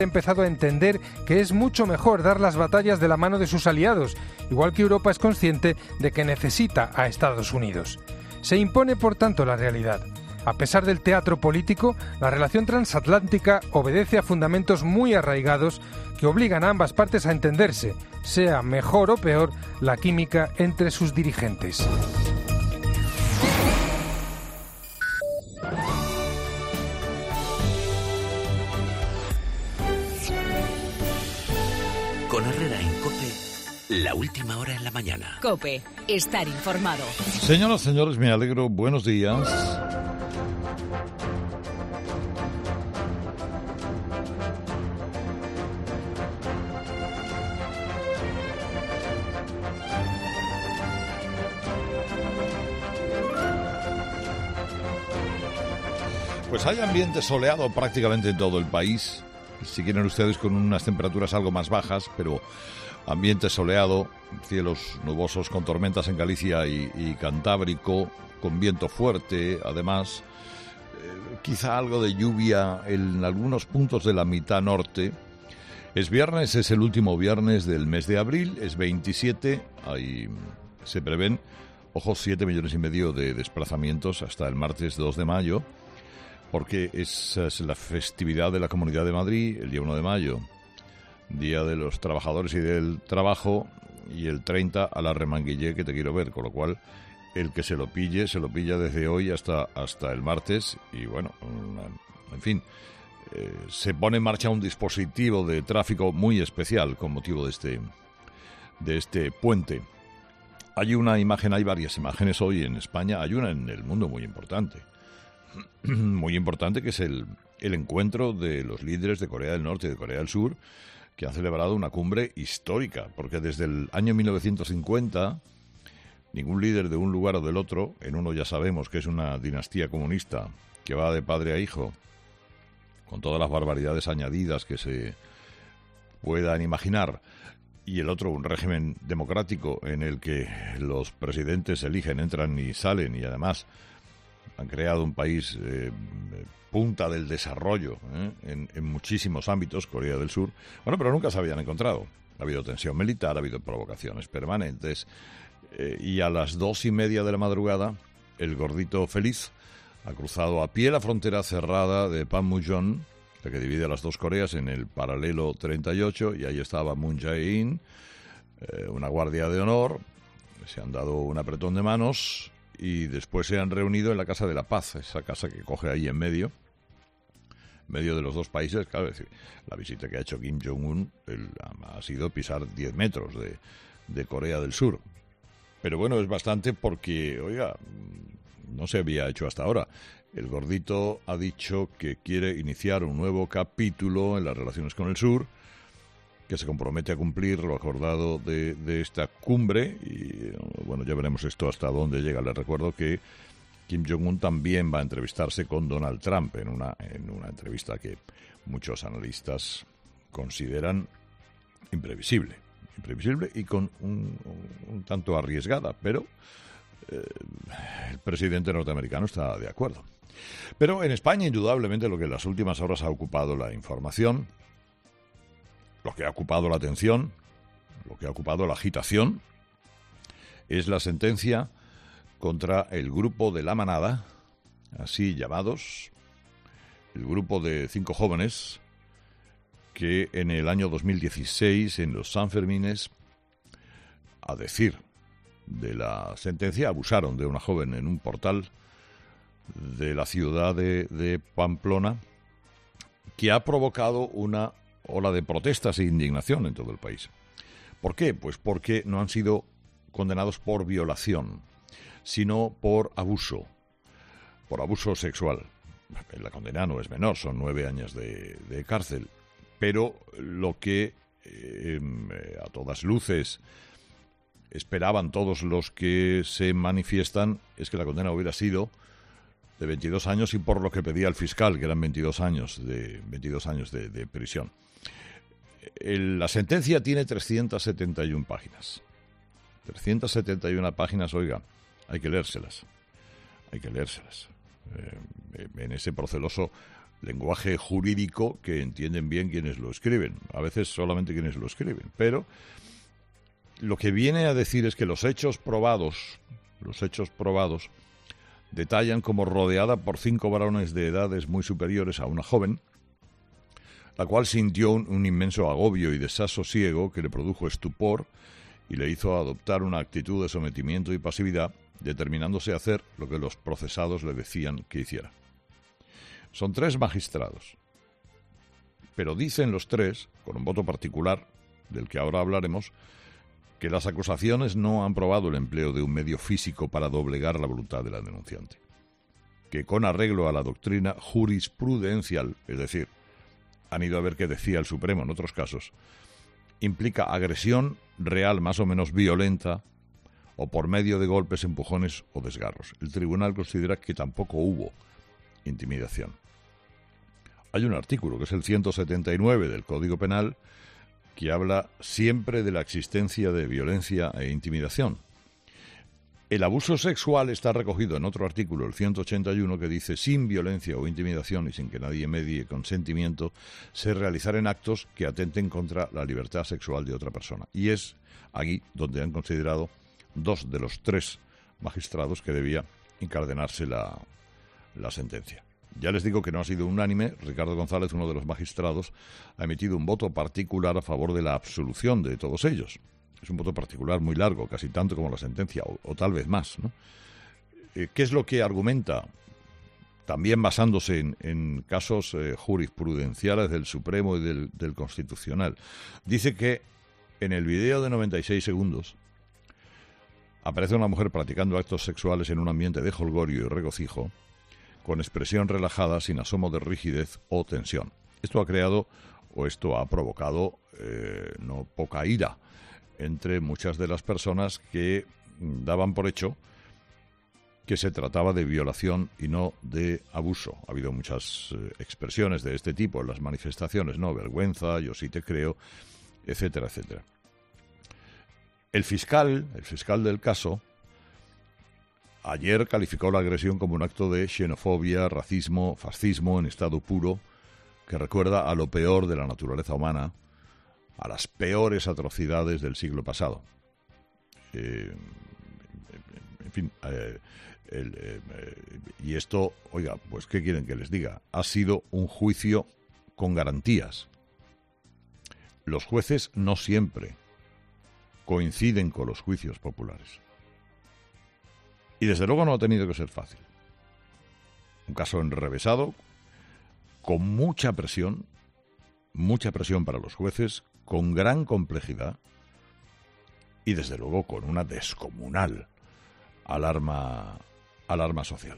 empezado a entender que es mucho mejor dar las batallas de la mano de sus aliados, igual que Europa es consciente de que necesita a Estados Unidos. Se impone, por tanto, la realidad. A pesar del teatro político, la relación transatlántica obedece a fundamentos muy arraigados que obligan a ambas partes a entenderse, sea mejor o peor la química entre sus dirigentes. Con Herrera en COPE, la última hora en la mañana. COPE, estar informado. Señoras, señores, me alegro. Buenos días. Pues hay ambiente soleado prácticamente en todo el país. Si quieren ustedes, con unas temperaturas algo más bajas, pero ambiente soleado, cielos nubosos con tormentas en Galicia y Cantábrico, con viento fuerte, además, quizá algo de lluvia en algunos puntos de la mitad norte. Es viernes, es el último viernes del mes de abril, es 27, ahí se prevén, 7,5 millones de desplazamientos hasta el martes 2 de mayo. Porque es la festividad de la Comunidad de Madrid, el día 1 de mayo, Día de los Trabajadores y del Trabajo, y el 30 a la remanguillé que te quiero ver, con lo cual el que se lo pilla desde hoy hasta el martes, y bueno, en fin, se pone en marcha un dispositivo de tráfico muy especial con motivo de este puente. Hay varias imágenes hoy en España, hay una en el mundo muy importante, que es el encuentro de los líderes de Corea del Norte y de Corea del Sur, que han celebrado una cumbre histórica, porque desde el año 1950 ningún líder de un lugar o del otro, en uno ya sabemos que es una dinastía comunista que va de padre a hijo, con todas las barbaridades añadidas que se puedan imaginar, y el otro un régimen democrático en el que los presidentes eligen, entran y salen, y además han creado un país punta del desarrollo en muchísimos ámbitos, Corea del Sur. Bueno, pero nunca se habían encontrado. Ha habido tensión militar, ha habido provocaciones permanentes. Y a las 2:30 de la madrugada, el gordito feliz ha cruzado a pie la frontera cerrada de Panmunjom, la que divide a las dos Coreas, en el paralelo 38, y ahí estaba Moon Jae-in, una guardia de honor. Se han dado un apretón de manos y después se han reunido en la Casa de la Paz, esa casa que coge ahí en medio de los dos países. Claro, es decir, la visita que ha hecho Kim Jong-un ha sido pisar 10 metros de Corea del Sur. Pero bueno, es bastante porque, oiga, no se había hecho hasta ahora. El gordito ha dicho que quiere iniciar un nuevo capítulo en las relaciones con el sur, que se compromete a cumplir lo acordado de esta cumbre, y bueno, ya veremos esto hasta dónde llega. Les recuerdo que Kim Jong-un también va a entrevistarse con Donald Trump en una entrevista que muchos analistas consideran imprevisible y con un tanto arriesgada, pero el presidente norteamericano está de acuerdo. Pero en España, indudablemente, lo que en las últimas horas ha ocupado la información, lo que ha ocupado la atención, lo que ha ocupado la agitación, es la sentencia contra el grupo de La Manada, así llamados, el grupo de 5 jóvenes que en el año 2016, en los Sanfermines, a decir de la sentencia, abusaron de una joven en un portal de la ciudad de Pamplona, que ha provocado una ola de protestas e indignación en todo el país. ¿Por qué? Pues porque no han sido condenados por violación, sino por abuso sexual. La condena no es menor, son 9 años de cárcel, pero lo que a todas luces esperaban todos los que se manifiestan es que la condena hubiera sido de 22 años y por lo que pedía el fiscal, que eran 22 años de prisión. La sentencia tiene 371 páginas. 371 páginas, oiga, hay que leérselas. En ese proceloso lenguaje jurídico que entienden bien quienes lo escriben, a veces solamente quienes lo escriben, pero lo que viene a decir es que los hechos probados detallan como rodeada por 5 varones de edades muy superiores a una joven, la cual sintió un inmenso agobio y desasosiego que le produjo estupor y le hizo adoptar una actitud de sometimiento y pasividad, determinándose a hacer lo que los procesados le decían que hiciera. Son 3 magistrados, pero dicen los 3, con un voto particular, del que ahora hablaremos, que las acusaciones no han probado el empleo de un medio físico para doblegar la voluntad de la denunciante, que con arreglo a la doctrina jurisprudencial, es decir, han ido a ver qué decía el Supremo en otros casos, implica agresión real más o menos violenta o por medio de golpes, empujones o desgarros. El tribunal considera que tampoco hubo intimidación. Hay un artículo, que es el 179 del Código Penal, que habla siempre de la existencia de violencia e intimidación. El abuso sexual está recogido en otro artículo, el 181, que dice: sin violencia o intimidación y sin que nadie medie consentimiento, se realizaren actos que atenten contra la libertad sexual de otra persona. Y es aquí donde han considerado 2 de los 3 magistrados que debía incardinarse la sentencia. Ya les digo que no ha sido unánime. Ricardo González, uno de los magistrados, ha emitido un voto particular a favor de la absolución de todos ellos. Es un voto particular muy largo, casi tanto como la sentencia, o tal vez más, ¿no? ¿Qué es lo que argumenta? También basándose en casos jurisprudenciales del Supremo y del Constitucional. Dice que en el video de 96 segundos aparece una mujer practicando actos sexuales en un ambiente de jolgorio y regocijo, con expresión relajada, sin asomo de rigidez o tensión. Esto ha provocado no poca ira entre muchas de las personas que daban por hecho que se trataba de violación y no de abuso. Ha habido muchas expresiones de este tipo en las manifestaciones, ¿no? Vergüenza, yo sí te creo, etcétera, etcétera. El fiscal del caso, ayer calificó la agresión como un acto de xenofobia, racismo, fascismo en estado puro, que recuerda a lo peor de la naturaleza humana, a las peores atrocidades del siglo pasado. Y esto, oiga, pues ¿qué quieren que les diga? Ha sido un juicio con garantías. Los jueces no siempre coinciden con los juicios populares. Y desde luego no ha tenido que ser fácil. Un caso enrevesado, con mucha presión para los jueces, con gran complejidad y desde luego con una descomunal alarma social.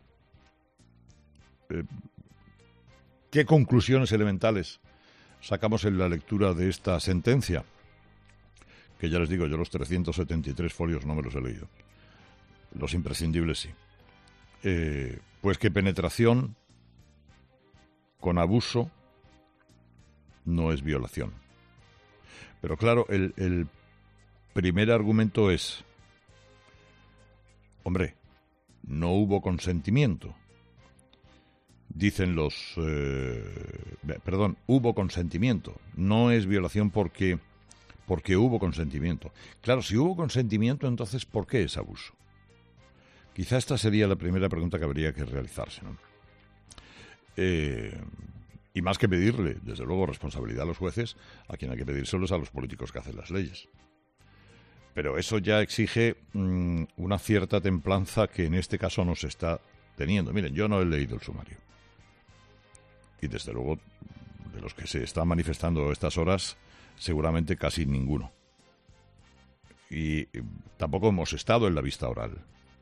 ¿Qué conclusiones elementales sacamos en la lectura de esta sentencia? Que ya les digo, yo los 373 folios no me los he leído. Los imprescindibles sí. Pues que penetración con abuso no es violación. Pero claro, el primer argumento es: hombre, no hubo consentimiento. Dicen hubo consentimiento. No es violación porque hubo consentimiento. Claro, si hubo consentimiento, entonces ¿por qué es abuso? Quizá esta sería la primera pregunta que habría que realizarse, ¿no? Y más que pedirle, desde luego, responsabilidad a los jueces, a quien hay que pedírselo es a los políticos que hacen las leyes. Pero eso ya exige una cierta templanza que en este caso no se está teniendo. Miren, yo no he leído el sumario. Y desde luego, de los que se están manifestando a estas horas, seguramente casi ninguno. Y tampoco hemos estado en la vista oral.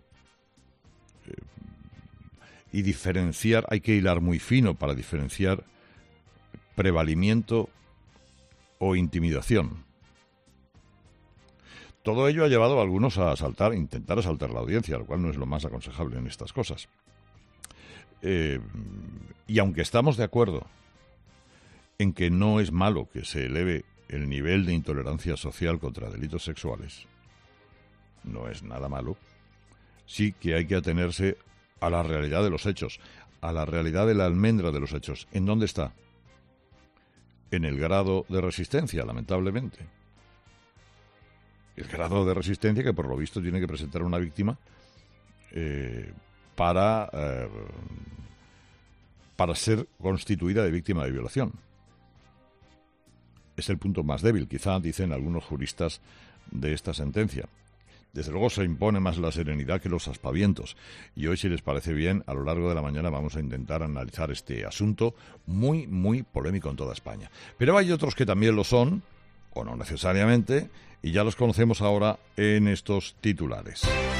Y diferenciar, hay que hilar muy fino para diferenciar prevalimiento o intimidación. Todo ello ha llevado a algunos a intentar asaltar la audiencia, lo cual no es lo más aconsejable en estas cosas. Y aunque estamos de acuerdo en que no es malo que se eleve el nivel de intolerancia social contra delitos sexuales, no es nada malo, sí que hay que atenerse a la realidad de los hechos, a la realidad de la almendra de los hechos. ¿En dónde está? En el grado de resistencia, lamentablemente. El grado de resistencia que por lo visto tiene que presentar una víctima para ser constituida de víctima de violación. Es el punto más débil, quizá, dicen algunos juristas de esta sentencia. Desde luego se impone más la serenidad que los aspavientos. Y hoy, si les parece bien, a lo largo de la mañana vamos a intentar analizar este asunto muy, muy polémico en toda España. Pero hay otros que también lo son, o no necesariamente, y ya los conocemos ahora en estos titulares.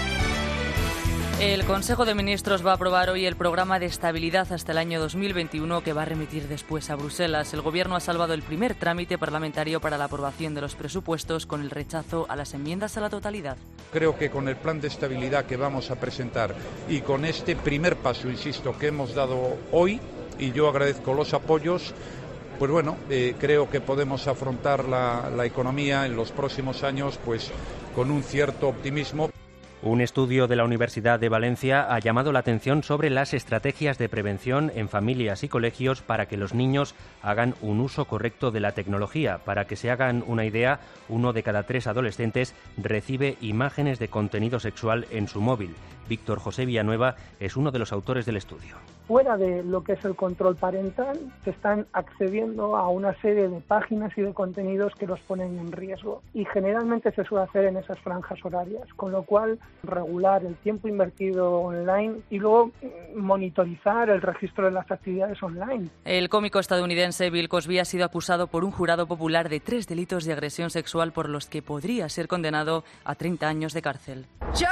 El Consejo de Ministros va a aprobar hoy el programa de estabilidad hasta el año 2021 que va a remitir después a Bruselas. El Gobierno ha salvado el primer trámite parlamentario para la aprobación de los presupuestos con el rechazo a las enmiendas a la totalidad. Creo que con el plan de estabilidad que vamos a presentar y con este primer paso, insisto, que hemos dado hoy, y yo agradezco los apoyos, pues bueno, creo que podemos afrontar la economía en los próximos años pues con un cierto optimismo. Un estudio de la Universidad de Valencia ha llamado la atención sobre las estrategias de prevención en familias y colegios para que los niños hagan un uso correcto de la tecnología. Para que se hagan una idea, 1 de cada 3 adolescentes recibe imágenes de contenido sexual en su móvil. Víctor José Villanueva es uno de los autores del estudio. Fuera de lo que es el control parental, se están accediendo a una serie de páginas y de contenidos que los ponen en riesgo. Y generalmente se suele hacer en esas franjas horarias, con lo cual regular el tiempo invertido online y luego monitorizar el registro de las actividades online. El cómico estadounidense Bill Cosby ha sido acusado por un jurado popular de 3 delitos de agresión sexual por los que podría ser condenado a 30 años de cárcel.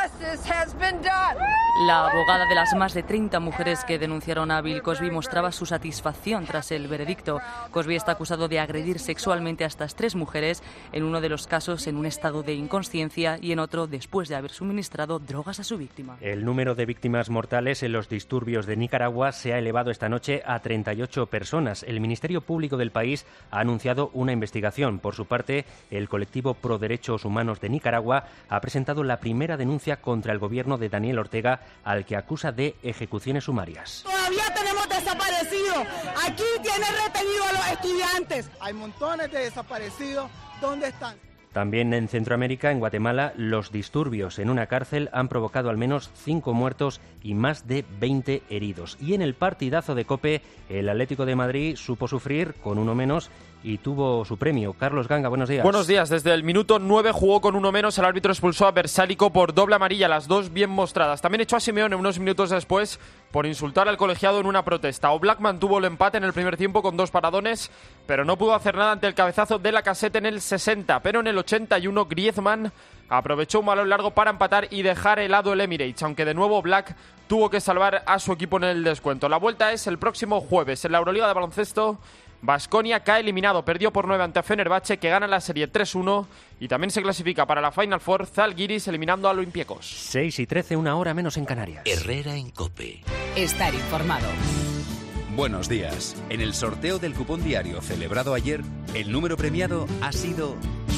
La abogada de las más de 30 mujeres que denunciaron a Bill Cosby mostraba su satisfacción tras el veredicto. Cosby está acusado de agredir sexualmente a estas 3 mujeres, en uno de los casos en un estado de inconsciencia y en otro después de haber suministrado drogas a su víctima. El número de víctimas mortales en los disturbios de Nicaragua se ha elevado esta noche a 38 personas. El Ministerio Público del país ha anunciado una investigación. Por su parte, el colectivo Pro Derechos Humanos de Nicaragua ha presentado la primera denuncia contra el gobierno de Daniel Ortega, al que acusa de ejecuciones sumarias. Todavía tenemos desaparecidos. Aquí tienen retenidos a los estudiantes. Hay montones de desaparecidos. ¿Dónde están? También en Centroamérica, en Guatemala, los disturbios en una cárcel han provocado al menos 5 muertos y más de 20 heridos. Y en el partidazo de COPE, el Atlético de Madrid supo sufrir con uno menos y tuvo su premio. Carlos Ganga, buenos días. Buenos días. Desde el minuto 9 jugó con uno menos. El árbitro expulsó a Bersálico por doble amarilla, las dos bien mostradas. También echó a Simeone unos minutos después por insultar al colegiado en una protesta. Oblak mantuvo el empate en el primer tiempo con 2 paradones, pero no pudo hacer nada ante el cabezazo de Lacazette en el 60. Pero en el 81 Griezmann aprovechó un balón largo para empatar y dejar helado el Emirates, aunque de nuevo Oblak tuvo que salvar a su equipo en el descuento. La vuelta es el próximo jueves. En la Euroliga de baloncesto, Baskonia cae eliminado, perdió por 9 ante Fenerbahce, que gana la serie 3-1 y también se clasifica para la Final Four Zalgiris eliminando a Olympiacos. 6:13, 1 hora menos en Canarias. Herrera en COPE. Estar informado. Buenos días. En el sorteo del cupón diario celebrado ayer, el número premiado ha sido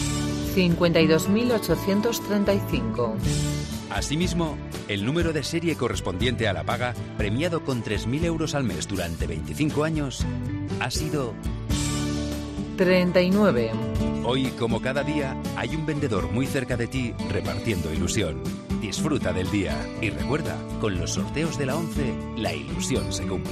52.835. Asimismo, el número de serie correspondiente a la paga, premiado con 3.000 euros al mes durante 25 años, ha sido 39. Hoy, como cada día, hay un vendedor muy cerca de ti repartiendo ilusión. Disfruta del día y recuerda, con los sorteos de la 11, la ilusión se cumple.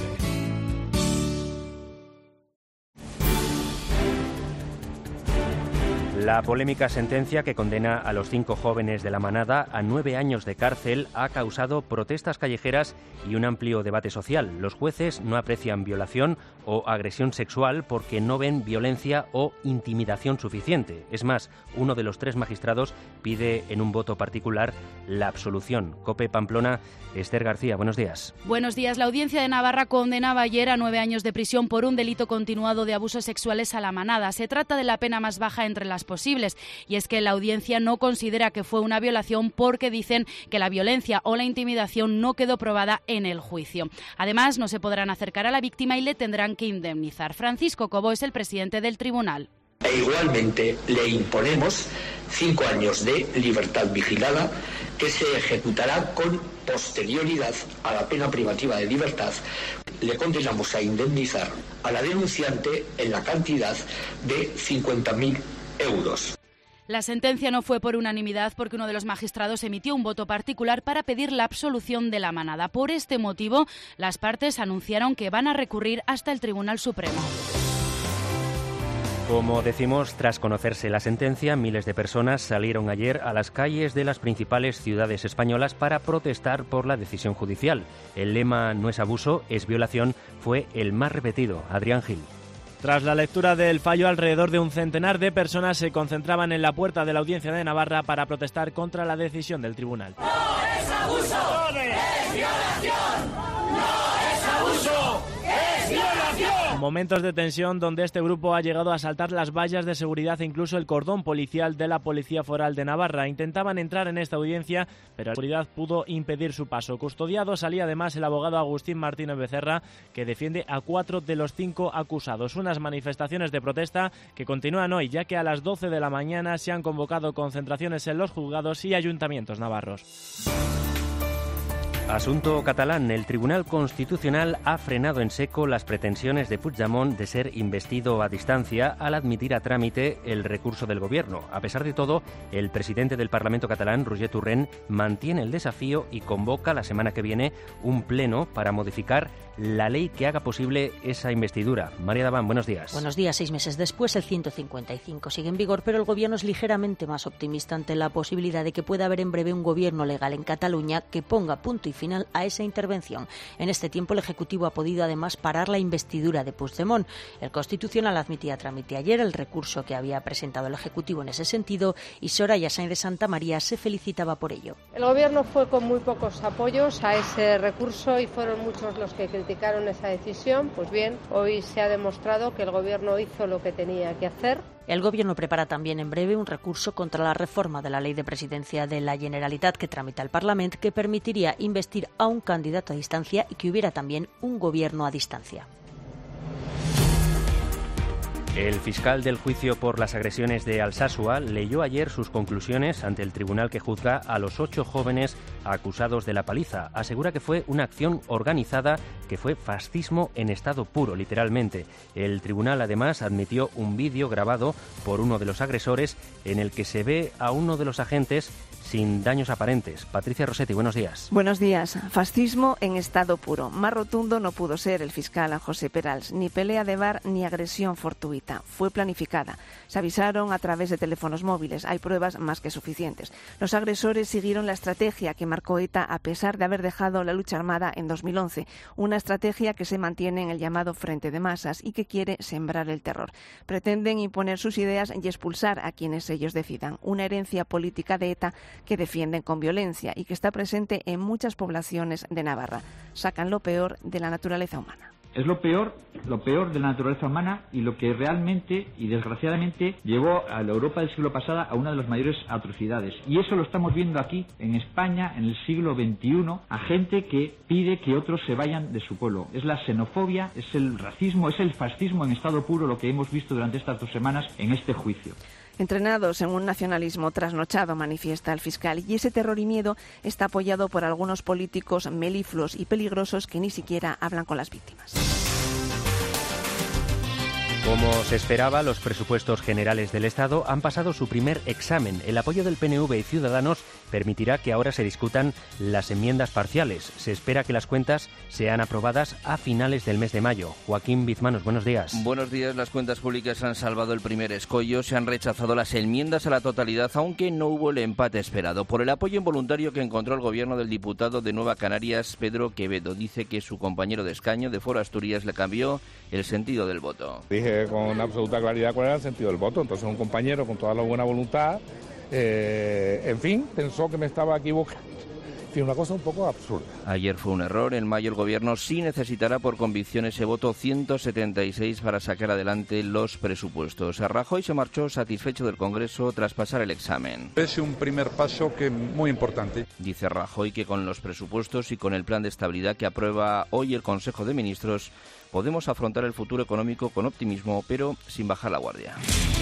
La polémica sentencia que condena a los 5 jóvenes de la manada a 9 años de cárcel ha causado protestas callejeras y un amplio debate social. Los jueces no aprecian violación o agresión sexual porque no ven violencia o intimidación suficiente. Es más, uno de los 3 magistrados pide en un voto particular la absolución. COPE Pamplona, Esther García, buenos días. Buenos días. La Audiencia de Navarra condenaba ayer a 9 años de prisión por un delito continuado de abusos sexuales a la manada. Se trata de la pena más baja entre las posibles, y es que la audiencia no considera que fue una violación porque dicen que la violencia o la intimidación no quedó probada en el juicio. Además, no se podrán acercar a la víctima y le tendrán que indemnizar. Francisco Cobo es el presidente del tribunal. e igualmente le imponemos 5 años de libertad vigilada que se ejecutará con posterioridad a la pena privativa de libertad. Le condenamos a indemnizar a la denunciante en la cantidad de 50.000 euros. La sentencia no fue por unanimidad porque uno de los magistrados emitió un voto particular para pedir la absolución de la manada. Por este motivo, las partes anunciaron que van a recurrir hasta el Tribunal Supremo. Como decimos, tras conocerse la sentencia, miles de personas salieron ayer a las calles de las principales ciudades españolas para protestar por la decisión judicial. El lema "no es abuso, es violación" fue el más repetido. Adrián Gil. Tras la lectura del fallo, alrededor de un centenar de personas se concentraban en la puerta de la Audiencia de Navarra para protestar contra la decisión del tribunal. ¡No es abuso! ¡Es violación! ¡No es abuso! ¡Es violación! Momentos de tensión donde este grupo ha llegado a saltar las vallas de seguridad e incluso el cordón policial de la Policía Foral de Navarra. Intentaban entrar en esta audiencia, pero la seguridad pudo impedir su paso. Custodiado salía además el abogado Agustín Martínez Becerra, que defiende a 4 de los 5 acusados. Unas manifestaciones de protesta que continúan hoy, ya que a las 12 de la mañana se han convocado concentraciones en los juzgados y ayuntamientos navarros. Asunto catalán. El Tribunal Constitucional ha frenado en seco las pretensiones de Puigdemont de ser investido a distancia al admitir a trámite el recurso del Gobierno. A pesar de todo, el presidente del Parlamento catalán, Roger Torrent, mantiene el desafío y convoca la semana que viene un pleno para modificar la ley que haga posible esa investidura. María Daván, buenos días. Buenos días. 6 meses después, el 155 sigue en vigor, pero el Gobierno es ligeramente más optimista ante la posibilidad de que pueda haber en breve un gobierno legal en Cataluña que ponga punto y final a esa intervención. En este tiempo, el Ejecutivo ha podido además parar la investidura de Puigdemont. El Constitucional admitía a trámite ayer el recurso que había presentado el Ejecutivo en ese sentido y Soraya Sáenz de Santamaría se felicitaba por ello. El Gobierno fue con muy pocos apoyos a ese recurso y fueron muchos los que criticaron esa decisión. Pues bien, hoy se ha demostrado que el Gobierno hizo lo que tenía que hacer. El Gobierno prepara también en breve un recurso contra la reforma de la Ley de Presidencia de la Generalitat que tramita el Parlamento, que permitiría investir a un candidato a distancia y que hubiera también un gobierno a distancia. El fiscal del juicio por las agresiones de Alsasua leyó ayer sus conclusiones ante el tribunal que juzga a los 8 jóvenes acusados de la paliza. Asegura que fue una acción organizada, que fue fascismo en estado puro, literalmente. El tribunal además admitió un vídeo grabado por uno de los agresores en el que se ve a uno de los agentes sin daños aparentes. Patricia Rossetti, buenos días. Buenos días. Fascismo en estado puro. Más rotundo no pudo ser el fiscal José Perals. Ni pelea de bar ni agresión fortuita. Fue planificada. Se avisaron a través de teléfonos móviles. Hay pruebas más que suficientes. Los agresores siguieron la estrategia que marcó ETA a pesar de haber dejado la lucha armada en 2011. Una estrategia que se mantiene en el llamado Frente de Masas y que quiere sembrar el terror. Pretenden imponer sus ideas y expulsar a quienes ellos decidan. Una herencia política de ETA que defienden con violencia y que está presente en muchas poblaciones de Navarra. Sacan lo peor de la naturaleza humana. Es lo peor de la naturaleza humana y lo que realmente y desgraciadamente llevó a la Europa del siglo pasado a una de las mayores atrocidades. Y eso lo estamos viendo aquí, en España, en el siglo XXI, a gente que pide que otros se vayan de su pueblo. Es la xenofobia, es el racismo, es el fascismo en estado puro lo que hemos visto durante estas 2 semanas en este juicio. Entrenados en un nacionalismo trasnochado, manifiesta el fiscal, y ese terror y miedo está apoyado por algunos políticos melifluos y peligrosos que ni siquiera hablan con las víctimas. Como se esperaba, los presupuestos generales del Estado han pasado su primer examen. El apoyo del PNV y Ciudadanos permitirá que ahora se discutan las enmiendas parciales. Se espera que las cuentas sean aprobadas a finales del mes de mayo. Joaquín Bizmanos, buenos días. Buenos días. Las cuentas públicas han salvado el primer escollo. Se han rechazado las enmiendas a la totalidad, aunque no hubo el empate esperado. Por el apoyo involuntario que encontró el gobierno del diputado de Nueva Canarias, Pedro Quevedo, dice que su compañero de escaño de Foro Asturias le cambió el sentido del voto. Dije con absoluta claridad cuál era el sentido del voto. Entonces un compañero con toda la buena voluntad, en fin, pensó que me estaba equivocando En fin, una cosa un poco absurda. Ayer fue un error. En mayo el Gobierno sí necesitará por convicción ese voto 176 para sacar adelante los presupuestos. Rajoy se marchó satisfecho del Congreso tras pasar el examen. Es un primer paso muy importante. Dice Rajoy que con los presupuestos y con el plan de estabilidad que aprueba hoy el Consejo de Ministros podemos afrontar el futuro económico con optimismo, pero sin bajar la guardia.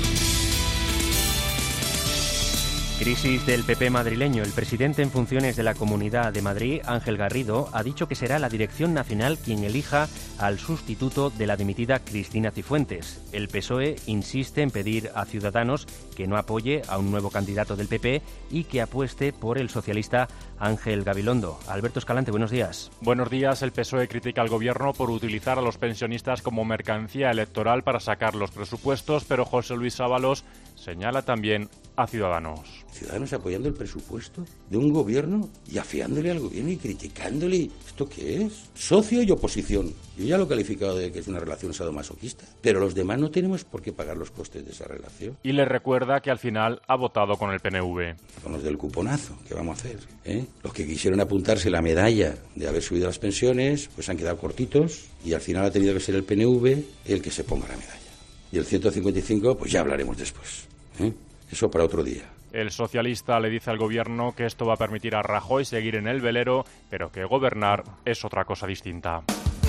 Crisis del PP madrileño. El presidente en funciones de la Comunidad de Madrid, Ángel Garrido, ha dicho que será la Dirección Nacional quien elija al sustituto de la dimitida Cristina Cifuentes. El PSOE insiste en pedir a Ciudadanos que no apoye a un nuevo candidato del PP y que apueste por el socialista Ángel Gabilondo. Alberto Escalante, buenos días. Buenos días. El PSOE critica al Gobierno por utilizar a los pensionistas como mercancía electoral para sacar los presupuestos, pero José Luis Ábalos señala también a Ciudadanos. Ciudadanos apoyando el presupuesto de un gobierno y afiándole al gobierno y criticándole. ¿Esto qué es? Socio y oposición. Yo ya lo he calificado de que es una relación sadomasoquista. Pero los demás no tenemos por qué pagar los costes de esa relación. Y le recuerda que al final ha votado con el PNV. Con los del cuponazo, ¿qué vamos a hacer? Los que quisieron apuntarse la medalla de haber subido las pensiones, pues han quedado cortitos y al final ha tenido que ser el PNV el que se ponga la medalla. Y el 155, pues ya hablaremos después. Eso para otro día. El socialista le dice al Gobierno que esto va a permitir a Rajoy seguir en el velero, pero que gobernar es otra cosa distinta.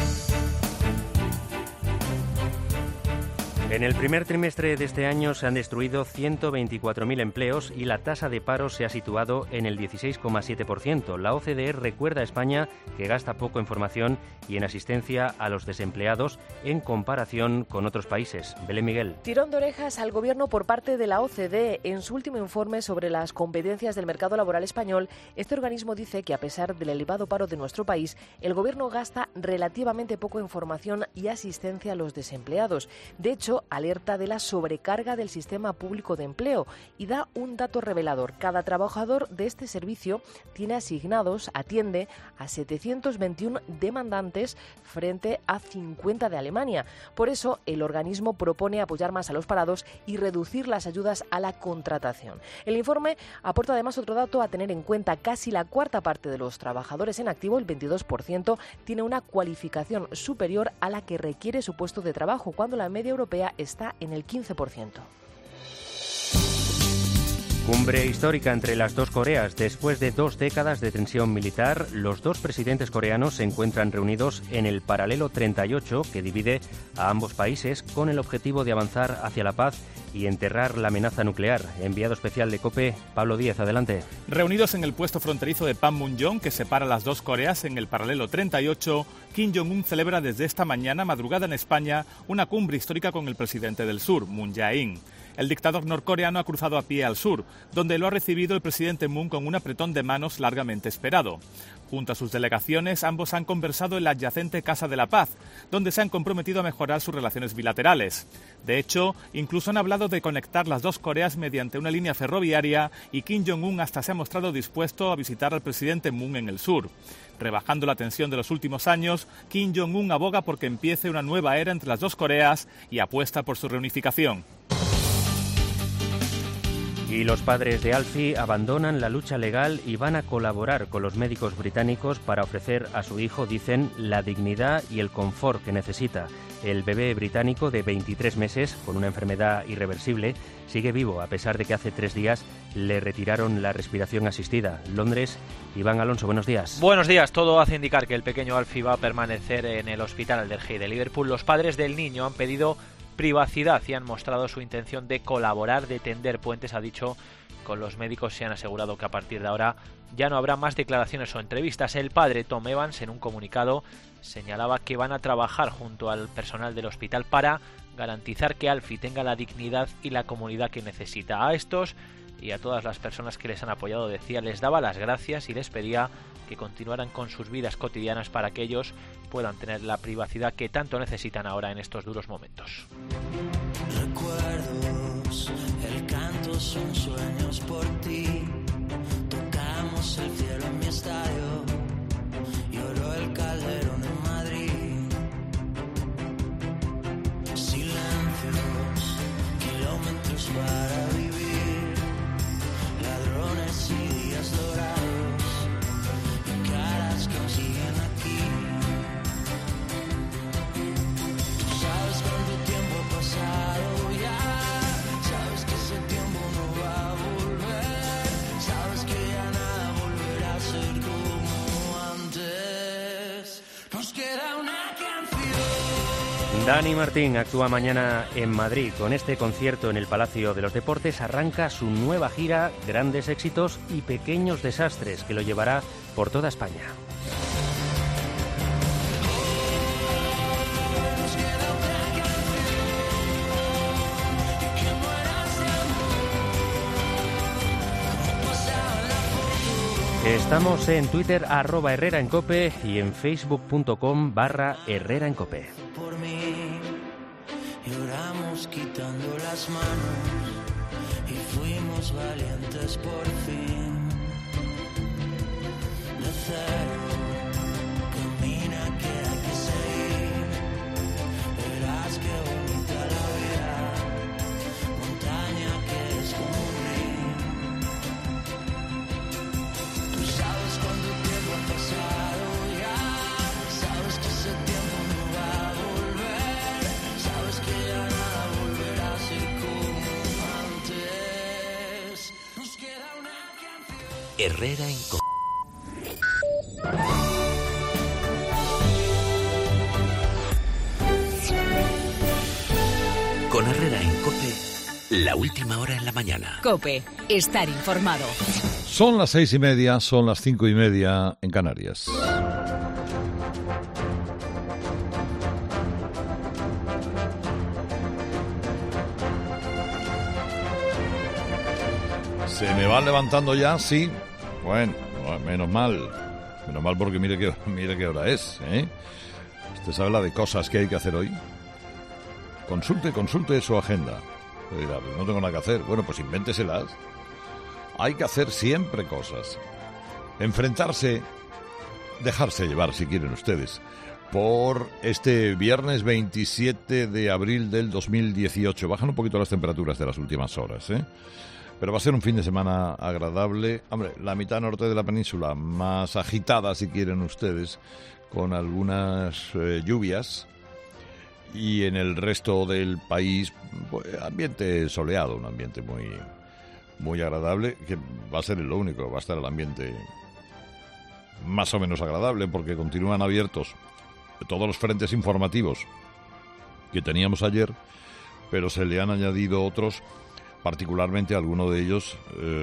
En el primer trimestre de este año se han destruido 124.000 empleos y la tasa de paro se ha situado en el 16,7%. La OCDE recuerda a España que gasta poco en formación y en asistencia a los desempleados en comparación con otros países. Belén Miguel. Tirón de orejas al Gobierno por parte de la OCDE. En su último informe sobre las competencias del mercado laboral español, este organismo dice que a pesar del elevado paro de nuestro país, el Gobierno gasta relativamente poco en formación y asistencia a los desempleados. De hecho, alerta de la sobrecarga del sistema público de empleo y da un dato revelador. Cada trabajador de este servicio atiende a 721 demandantes frente a 50 de Alemania. Por eso, el organismo propone apoyar más a los parados y reducir las ayudas a la contratación. El informe aporta además otro dato a tener en cuenta. Casi la cuarta parte de los trabajadores en activo, el 22%, tiene una cualificación superior a la que requiere su puesto de trabajo, cuando la media europea está en el 15%. Cumbre histórica entre las dos Coreas. Después de 2 décadas de tensión militar, los dos presidentes coreanos se encuentran reunidos en el paralelo 38 que divide a ambos países con el objetivo de avanzar hacia la paz y enterrar la amenaza nuclear. Enviado especial de COPE, Pablo Díez, adelante. Reunidos en el puesto fronterizo de Panmunjom, que separa las dos Coreas en el paralelo 38, Kim Jong-un celebra desde esta madrugada en España, una cumbre histórica con el presidente del sur, Moon Jae-in. El dictador norcoreano ha cruzado a pie al sur, donde lo ha recibido el presidente Moon con un apretón de manos largamente esperado. Junto a sus delegaciones, ambos han conversado en la adyacente Casa de la Paz, donde se han comprometido a mejorar sus relaciones bilaterales. De hecho, incluso han hablado de conectar las dos Coreas mediante una línea ferroviaria y Kim Jong-un hasta se ha mostrado dispuesto a visitar al presidente Moon en el sur. Rebajando la tensión de los últimos años, Kim Jong-un aboga por que empiece una nueva era entre las dos Coreas y apuesta por su reunificación. Y los padres de Alfie abandonan la lucha legal y van a colaborar con los médicos británicos para ofrecer a su hijo, dicen, la dignidad y el confort que necesita. El bebé británico de 23 meses, con una enfermedad irreversible, sigue vivo a pesar de que hace 3 días le retiraron la respiración asistida. Londres, Iván Alonso, buenos días. Buenos días. Todo hace indicar que el pequeño Alfie va a permanecer en el hospital Al-Derji de Liverpool. Los padres del niño han pedido privacidad y han mostrado su intención de colaborar, de tender puentes, ha dicho, con los médicos. Se han asegurado que a partir de ahora ya no habrá más declaraciones o entrevistas. El padre, Tom Evans, en un comunicado señalaba que van a trabajar junto al personal del hospital para garantizar que Alfie tenga la dignidad y la comunidad que necesita. A estos y a todas las personas que les han apoyado, decía, les daba las gracias y les pedía que continuaran con sus vidas cotidianas para que ellos puedan tener la privacidad que tanto necesitan ahora en estos duros momentos. Recuerdos, el canto son sueños por ti. Tocamos el cielo en mi estadio, lloró el Calderón en Madrid. Silencios, kilómetros para vivir, ladrones y días dorados. Dani Martín actúa mañana en Madrid. Con este concierto en el Palacio de los Deportes arranca su nueva gira Grandes Éxitos y Pequeños Desastres, que lo llevará por toda España. Estamos en Twitter @HerreraEnCope y en facebook.com/HerreraEnCope. Por mí lloramos quitando las manos y fuimos valientes por fin. De cero, camina que hay que seguir. Verás que bonita la vida, montaña que es como un río. Tú sabes cuánto tiempo ha pasado ya, sabes que ese tiempo no va a volver, sabes que ya nada volverá a ser como antes. Nos queda una canción. Herrera en Co. Con Herrera en COPE, la última hora en la mañana. COPE, estar informado. Son las 6:30, son las 5:30 en Canarias. ¿Se me van levantando ya? Sí. Bueno, menos mal porque mire qué hora es, ¿eh? Usted sabe la de cosas que hay que hacer hoy. Consulte su agenda. Dirá, pues no tengo nada que hacer. Bueno, pues invénteselas. Hay que hacer siempre cosas. Enfrentarse, dejarse llevar, si quieren ustedes, por este viernes 27 de abril del 2018. Bajan un poquito las temperaturas de las últimas horas, ¿eh? Pero va a ser un fin de semana agradable. Hombre, la mitad norte de la península más agitada, si quieren ustedes, con algunas lluvias. Y en el resto del país, pues, ambiente soleado, un ambiente muy agradable, que va a ser lo único, va a estar el ambiente más o menos agradable, porque continúan abiertos todos los frentes informativos que teníamos ayer, pero se le han añadido otros, particularmente alguno de ellos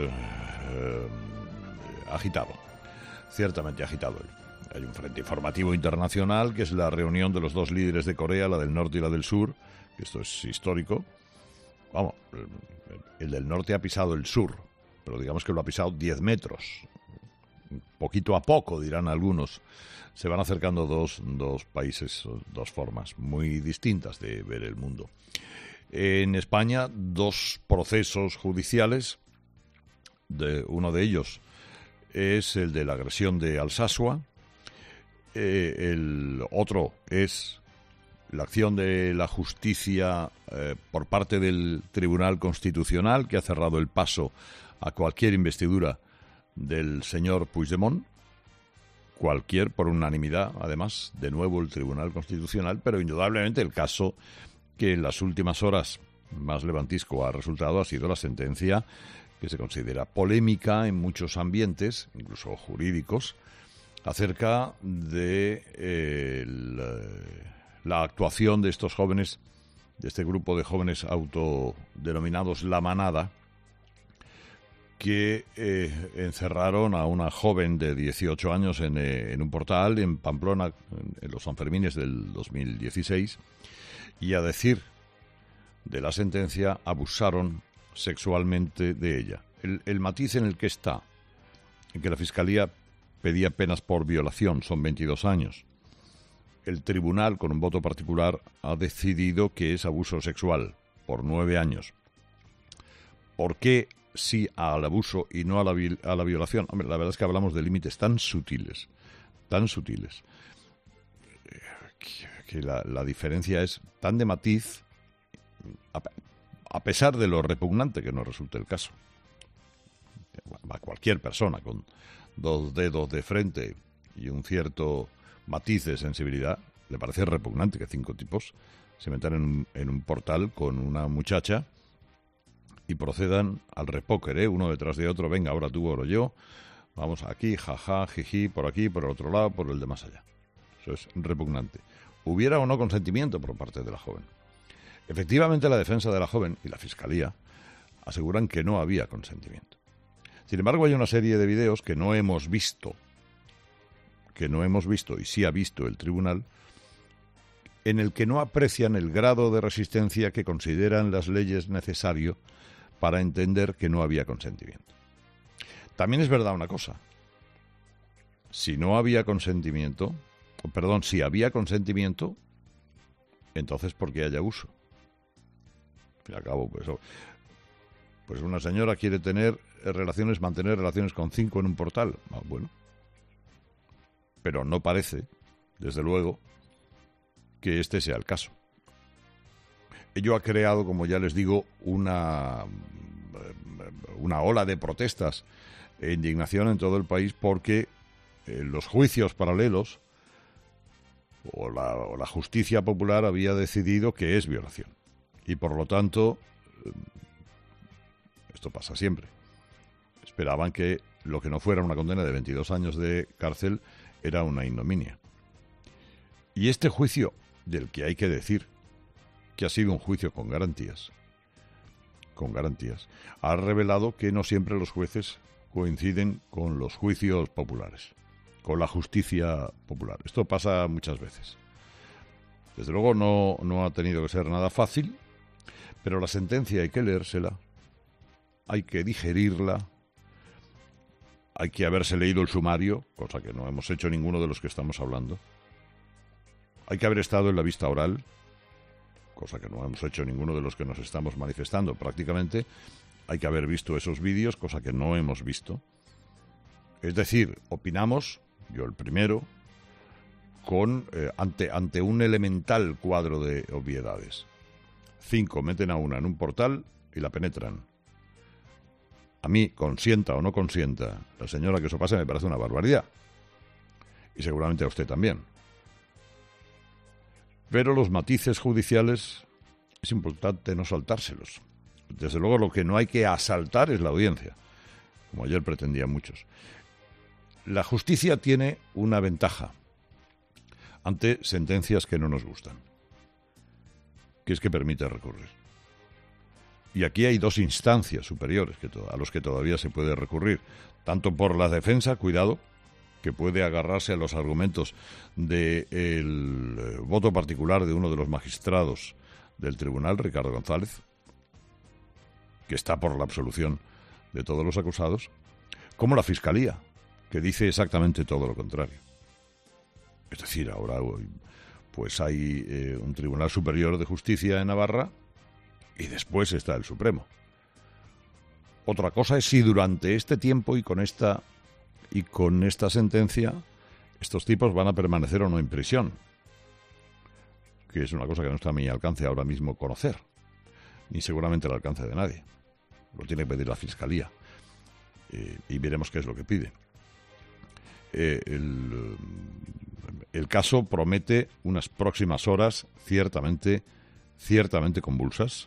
agitado, ciertamente agitado. Hay un frente informativo internacional, que es la reunión de los dos líderes de Corea, la del norte y la del sur, que esto es histórico. Vamos, el del norte ha pisado el sur, pero digamos que lo ha pisado 10 metros. Poquito a poco, dirán algunos. Se van acercando dos países, dos formas muy distintas de ver el mundo. En España, dos procesos judiciales. Uno de ellos es el de la agresión de Alsasua. El otro es la acción de la justicia por parte del Tribunal Constitucional, que ha cerrado el paso a cualquier investidura del señor Puigdemont. Cualquier, por unanimidad, además, de nuevo el Tribunal Constitucional, pero indudablemente el caso que en las últimas horas más levantisco ha resultado ha sido la sentencia que se considera polémica en muchos ambientes, incluso jurídicos, acerca de la actuación de estos jóvenes, de este grupo de jóvenes autodenominados La Manada, que encerraron a una joven de 18 años en un portal en Pamplona, en los Sanfermines del 2016, y a decir de la sentencia, abusaron sexualmente de ella. El matiz en el que está, en que la Fiscalía pedía penas por violación, son 22 años. El tribunal, con un voto particular, ha decidido que es abuso sexual, por 9 años. ¿Por qué sí al abuso y no a la violación? Hombre, la verdad es que hablamos de límites tan sutiles, que la diferencia es tan de matiz, a pesar de lo repugnante que nos resulte el caso. A cualquier persona con 2 dedos de frente y un cierto matiz de sensibilidad le parece repugnante que 5 tipos se metan en un portal con una muchacha y procedan al repóquer, uno detrás de otro. Venga, ahora tú, ahora yo, vamos aquí, jaja, jiji, por aquí, por el otro lado, por el de más allá. Eso es repugnante. hubiera o no consentimiento por parte de la joven. Efectivamente, la defensa de la joven y la Fiscalía aseguran que no había consentimiento. Sin embargo, hay una serie de videos que no hemos visto y sí ha visto el tribunal, en el que no aprecian el grado de resistencia que consideran las leyes necesario para entender que no había consentimiento. También es verdad una cosa. Si había consentimiento, entonces ¿por qué hay abuso? Al fin y al cabo, pues una señora quiere mantener relaciones con 5 en un portal. Bueno. Pero no parece, desde luego, que este sea el caso. Ello ha creado, como ya les digo, una ola de protestas e indignación en todo el país porque los juicios paralelos o la justicia popular había decidido que es violación. Y por lo tanto, esto pasa siempre. Esperaban que lo que no fuera una condena de 22 años de cárcel era una ignominia. Y este juicio, del que hay que decir que ha sido un juicio con garantías, ha revelado que no siempre los jueces coinciden con los juicios populares, con la justicia popular. Esto pasa muchas veces. Desde luego no ha tenido que ser nada fácil, pero la sentencia hay que leérsela, hay que digerirla, hay que haberse leído el sumario, cosa que no hemos hecho ninguno de los que estamos hablando. Hay que haber estado en la vista oral, cosa que no hemos hecho ninguno de los que nos estamos manifestando prácticamente. Hay que haber visto esos vídeos, cosa que no hemos visto. Es decir, opinamos, yo el primero, ante un elemental cuadro de obviedades. 5 meten a una en un portal y la penetran. A mí, consienta o no consienta la señora que eso pase, me parece una barbaridad. Y seguramente a usted también. Pero los matices judiciales es importante no saltárselos. Desde luego lo que no hay que asaltar es la audiencia, como ayer pretendían muchos. La justicia tiene una ventaja ante sentencias que no nos gustan, que es que permite recurrir. Y aquí hay 2 instancias superiores a los que todavía se puede recurrir, tanto por la defensa, cuidado, que puede agarrarse a los argumentos del voto particular de uno de los magistrados del tribunal, Ricardo González, que está por la absolución de todos los acusados, como la Fiscalía, que dice exactamente todo lo contrario. Es decir, ahora pues hay un Tribunal Superior de Justicia en Navarra y después está el Supremo. Otra cosa es si durante este tiempo y con esta sentencia estos tipos van a permanecer o no en prisión, que es una cosa que no está a mi alcance ahora mismo conocer, ni seguramente al alcance de nadie. Lo tiene que pedir la Fiscalía y veremos qué es lo que pide. El caso promete unas próximas horas ciertamente convulsas,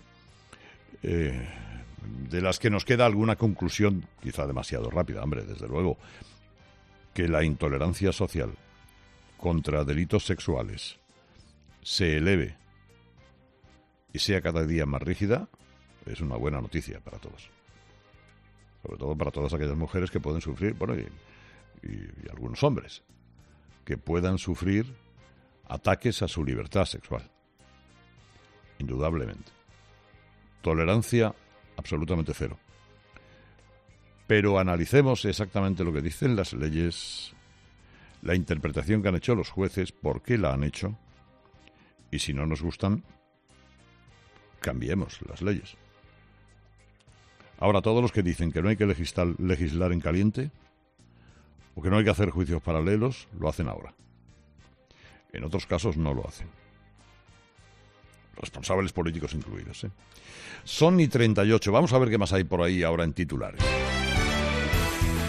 de las que nos queda alguna conclusión, quizá demasiado rápida, desde luego, que la intolerancia social contra delitos sexuales se eleve y sea cada día más rígida, es una buena noticia para todos. Sobre todo para todas aquellas mujeres que pueden sufrir, y algunos hombres, que puedan sufrir ataques a su libertad sexual. Indudablemente. Tolerancia absolutamente cero. Pero analicemos exactamente lo que dicen las leyes, la interpretación que han hecho los jueces, por qué la han hecho, y si no nos gustan, cambiemos las leyes. Ahora, todos los que dicen que no hay que legislar en caliente, o que no hay que hacer juicios paralelos, lo hacen ahora. En otros casos no lo hacen. Responsables políticos incluidos, ¿eh? Son y 38. Vamos a ver qué más hay por ahí ahora en titulares. La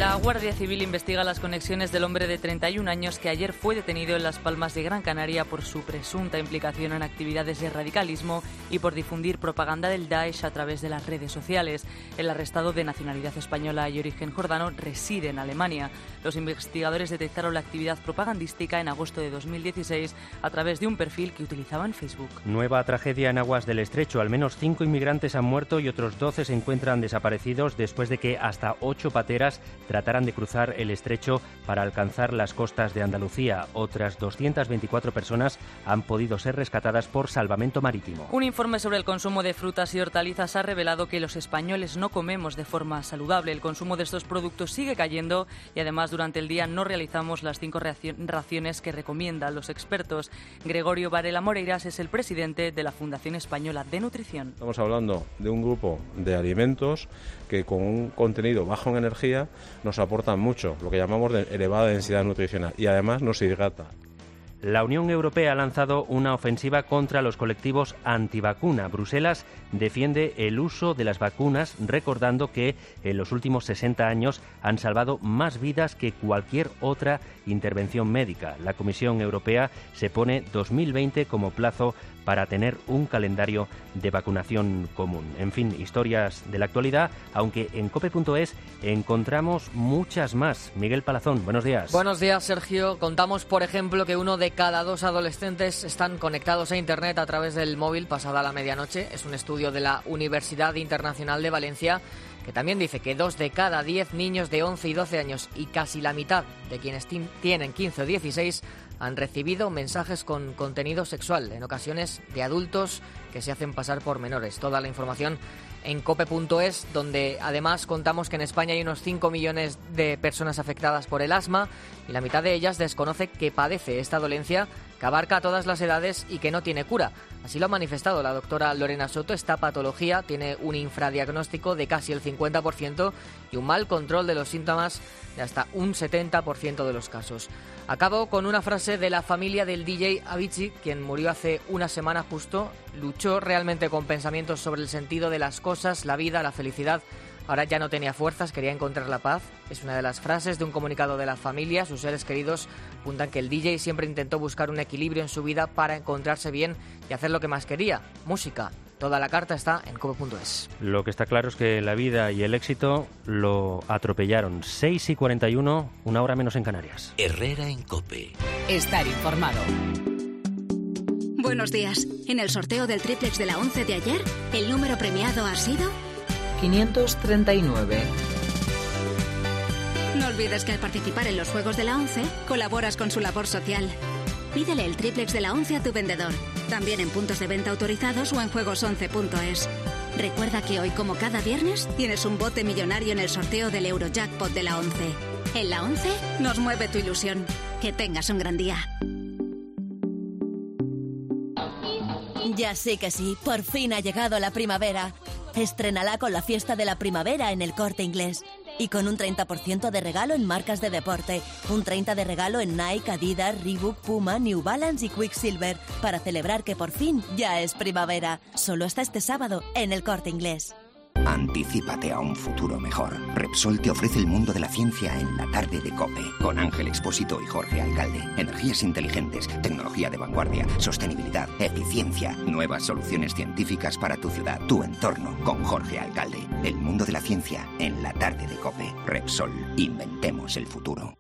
La Guardia Civil investiga las conexiones del hombre de 31 años que ayer fue detenido en Las Palmas de Gran Canaria por su presunta implicación en actividades de radicalismo y por difundir propaganda del Daesh a través de las redes sociales. El arrestado, de nacionalidad española y origen jordano, reside en Alemania. Los investigadores detectaron la actividad propagandística en agosto de 2016 a través de un perfil que utilizaba en Facebook. Nueva tragedia en aguas del Estrecho. Al menos 5 inmigrantes han muerto y otros 12 se encuentran desaparecidos después de que hasta 8 pateras trataran de cruzar el estrecho para alcanzar las costas de Andalucía. Otras 224 personas han podido ser rescatadas por salvamento marítimo. Un informe sobre el consumo de frutas y hortalizas ha revelado que los españoles no comemos de forma saludable. El consumo de estos productos sigue cayendo y además durante el día no realizamos las 5 raciones que recomiendan los expertos. Gregorio Varela Moreiras es el presidente de la Fundación Española de Nutrición. Estamos hablando de un grupo de alimentos que con un contenido bajo en energía nos aportan mucho, lo que llamamos de elevada densidad nutricional, y además nos hidrata. La Unión Europea ha lanzado una ofensiva contra los colectivos antivacuna. Bruselas defiende el uso de las vacunas, recordando que en los últimos 60 años han salvado más vidas que cualquier otra intervención médica. La Comisión Europea se pone 2020 como plazo para tener un calendario de vacunación común. En fin, historias de la actualidad, aunque en cope.es encontramos muchas más. Miguel Palazón, buenos días. Buenos días, Sergio. Contamos, por ejemplo, que 1 de cada 2 adolescentes están conectados a Internet a través del móvil pasada la medianoche. Es un estudio de la Universidad Internacional de Valencia, que también dice que 2 de cada 10 niños de 11 y 12 años y casi la mitad de quienes tienen 15 o 16 han recibido mensajes con contenido sexual, en ocasiones de adultos que se hacen pasar por menores. Toda la información en cope.es, donde además contamos que en España hay unos 5 millones de personas afectadas por el asma y la mitad de ellas desconoce que padece esta dolencia que abarca a todas las edades y que no tiene cura. Así lo ha manifestado la doctora Lorena Soto. Esta patología tiene un infradiagnóstico de casi el 50% y un mal control de los síntomas de hasta un 70% de los casos. Acabo con una frase de la familia del DJ Avicii, quien murió hace una semana justo. Luchó realmente con pensamientos sobre el sentido de las cosas, la vida, la felicidad. Ahora ya no tenía fuerzas, quería encontrar la paz. Es una de las frases de un comunicado de la familia. Sus seres queridos apuntan que el DJ siempre intentó buscar un equilibrio en su vida para encontrarse bien y hacer lo que más quería, música. Toda la carta está en cope.es. Lo que está claro es que la vida y el éxito lo atropellaron. 6:41, 1 hora menos en Canarias. Herrera en Cope. Estar informado. Buenos días. En el sorteo del triplex de la 11 de ayer, el número premiado ha sido 539. No olvides que al participar en los Juegos de la 11, colaboras con su labor social. Pídele el triplex de la 11 a tu vendedor, también en puntos de venta autorizados o en juegos11.es. Recuerda que hoy, como cada viernes, tienes un bote millonario en el sorteo del Eurojackpot de la 11. En la 11 nos mueve tu ilusión. Que tengas un gran día. Ya sé que sí, por fin ha llegado la primavera. Estrénala con la fiesta de la primavera en El Corte Inglés. Y con un 30% de regalo en marcas de deporte, un 30% de regalo en Nike, Adidas, Reebok, Puma, New Balance y Quicksilver, para celebrar que por fin ya es primavera. Solo hasta este sábado en El Corte Inglés. Anticípate a un futuro mejor. Repsol te ofrece el mundo de la ciencia en la tarde de COPE, con Ángel Expósito y Jorge Alcalde. Energías inteligentes, tecnología de vanguardia, sostenibilidad, eficiencia, nuevas soluciones científicas para tu ciudad, tu entorno, con Jorge Alcalde. El mundo de la ciencia en la tarde de COPE. Repsol, inventemos el futuro.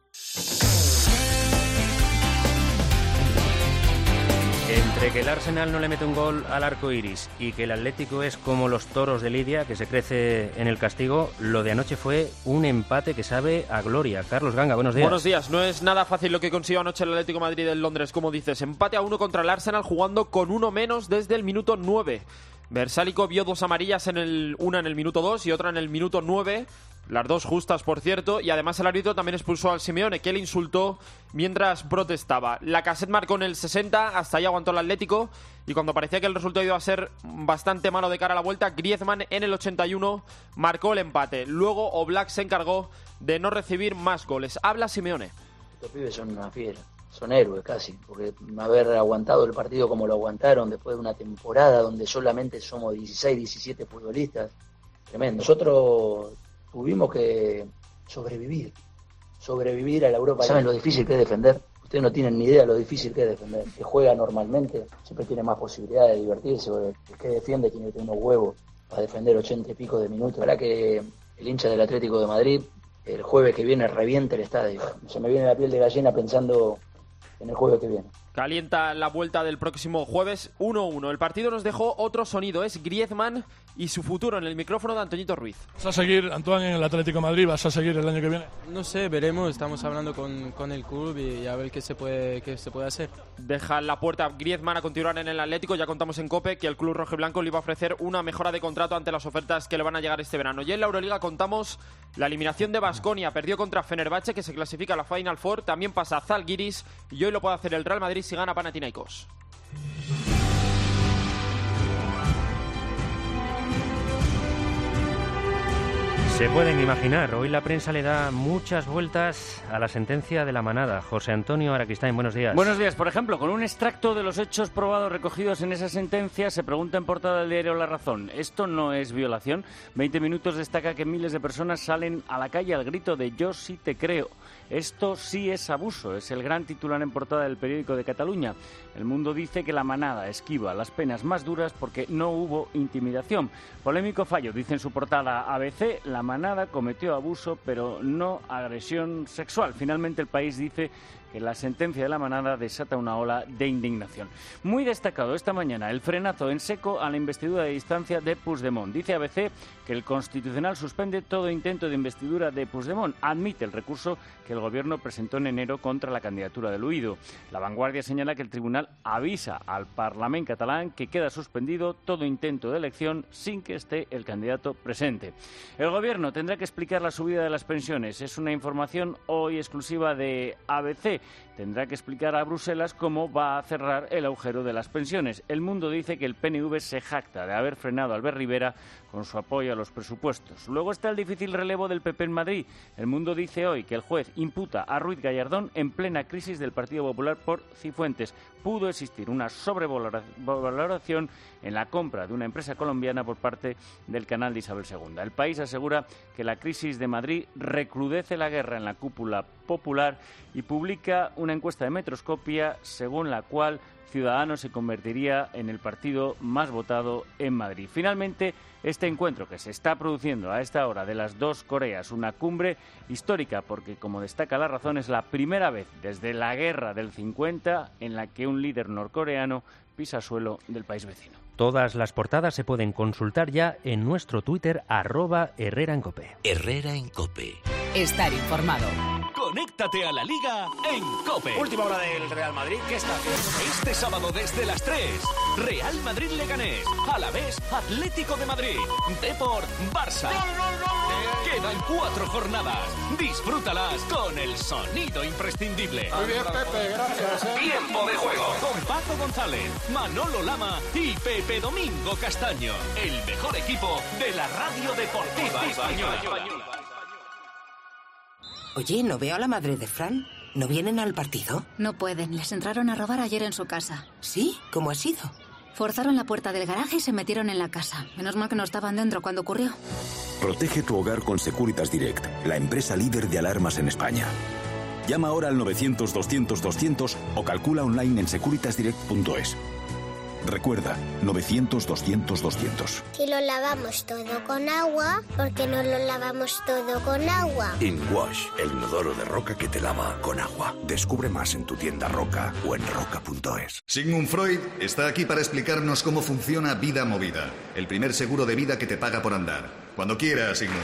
Entre que el Arsenal no le mete un gol al arco iris y que el Atlético es como los toros de Lidia, que se crece en el castigo, lo de anoche fue un empate que sabe a gloria. Carlos Ganga, buenos días. Buenos días. No es nada fácil lo que consiguió anoche el Atlético de Madrid en Londres, como dices. Empate a 1 contra el Arsenal, jugando con uno menos desde el minuto 9. Versálico vio 2 amarillas, una en el minuto 2 y otra en el minuto 9. Las 2 justas, por cierto, y además el árbitro también expulsó al Simeone, que le insultó mientras protestaba. Lacazette marcó en el 60, hasta ahí aguantó el Atlético, y cuando parecía que el resultado iba a ser bastante malo de cara a la vuelta, Griezmann en el 81 marcó el empate. Luego Oblak se encargó de no recibir más goles. Habla Simeone. Los pibes son una fiera, son héroes casi, porque haber aguantado el partido como lo aguantaron después de una temporada donde solamente somos 16, 17 futbolistas, tremendo. Nosotros tuvimos que sobrevivir a la Europa. ¿Saben lo difícil que es defender? Ustedes no tienen ni idea lo difícil que es defender. El que juega normalmente siempre tiene más posibilidades de divertirse, porque el que defiende tiene que tener unos huevos para defender 80 y pico de minutos. La verdad que el hincha del Atlético de Madrid el jueves que viene reviente el estadio. Se me viene la piel de gallina pensando en el jueves que viene. Calienta la vuelta del próximo jueves 1-1. El partido nos dejó otro sonido, es Griezmann y su futuro en el micrófono de Antoñito Ruiz. ¿Vas a seguir, Antoine, en el Atlético de Madrid? ¿Vas a seguir el año que viene? No sé, veremos. Estamos hablando con el club y a ver qué se puede hacer. Deja la puerta Griezmann a continuar en el Atlético. Ya contamos en COPE que el club rojiblanco le iba a ofrecer una mejora de contrato ante las ofertas que le van a llegar este verano. Y en la Euroliga contamos la eliminación de Baskonia. Perdió contra Fenerbahce, que se clasifica a la Final Four. También pasa Zalgiris y hoy lo puede hacer el Real Madrid si gana Panathinaikos. Se pueden imaginar, hoy la prensa le da muchas vueltas a la sentencia de la manada. José Antonio Araquistáin, buenos días. Buenos días. Por ejemplo, con un extracto de los hechos probados recogidos en esa sentencia, se pregunta en portada del diario La Razón, ¿esto no es violación? 20 Minutos destaca que miles de personas salen a la calle al grito de «Yo sí te creo». Esto sí es abuso, es el gran titular en portada del periódico de Cataluña. El Mundo dice que la manada esquiva las penas más duras porque no hubo intimidación. Polémico fallo, dice en su portada ABC, la manada cometió abuso pero no agresión sexual. Finalmente el País dice que la sentencia de la manada desata una ola de indignación. Muy destacado esta mañana el frenazo en seco a la investidura de distancia de Puigdemont. Dice ABC que el Constitucional suspende todo intento de investidura de Puigdemont. Admite el recurso que el Gobierno presentó en enero contra la candidatura del huido. La Vanguardia señala que el Tribunal avisa al Parlament catalán que queda suspendido todo intento de elección sin que esté el candidato presente. El Gobierno tendrá que explicar la subida de las pensiones. Es una información hoy exclusiva de ABC. Tendrá que explicar a Bruselas cómo va a cerrar el agujero de las pensiones. El Mundo dice que el PNV se jacta de haber frenado a Albert Rivera con su apoyo a los presupuestos. Luego está el difícil relevo del PP en Madrid. El Mundo dice hoy que el juez imputa a Ruiz Gallardón en plena crisis del Partido Popular por Cifuentes. Pudo existir una sobrevaloración en la compra de una empresa colombiana por parte del canal de Isabel II. El País asegura que la crisis de Madrid recrudece la guerra en la cúpula popular y publica una encuesta de Metroscopia según la cual Ciudadanos se convertiría en el partido más votado en Madrid. Finalmente, este encuentro que se está produciendo a esta hora de las dos Coreas, una cumbre histórica porque, como destaca La Razón, es la primera vez desde la guerra del 50 en la que un líder norcoreano pisa suelo del país vecino. Todas las portadas se pueden consultar ya en nuestro Twitter, @HerreraEnCope. Herrera en COPE. Estar informado. Conéctate a la Liga en COPE. Última hora del Real Madrid. ¿Qué está haciendo? Este sábado desde las 3. Real Madrid-Leganés. Alavés Atlético de Madrid. Depor Barça. Quedan 4 jornadas. Disfrútalas con el sonido imprescindible. Muy bien, Pepe, gracias. Tiempo de juego con Paco González, Manolo Lama y Pepe Domingo Castaño. El mejor equipo de la radio deportiva española. Oye, ¿no veo a la madre de Fran? ¿No vienen al partido? No pueden, les entraron a robar ayer en su casa. ¿Sí? ¿Cómo ha sido? Forzaron la puerta del garaje y se metieron en la casa. Menos mal que no estaban dentro cuando ocurrió. Protege tu hogar con Securitas Direct, la empresa líder de alarmas en España. Llama ahora al 900-200-200 o calcula online en securitasdirect.es. Recuerda, 900-200-200. Si lo lavamos todo con agua, ¿por qué no lo lavamos todo con agua? InWash, el inodoro de Roca que te lava con agua. Descubre más en tu tienda Roca o en roca.es. Sigmund Freud está aquí para explicarnos cómo funciona Vida Movida, el primer seguro de vida que te paga por andar. Cuando quieras, Sigmund.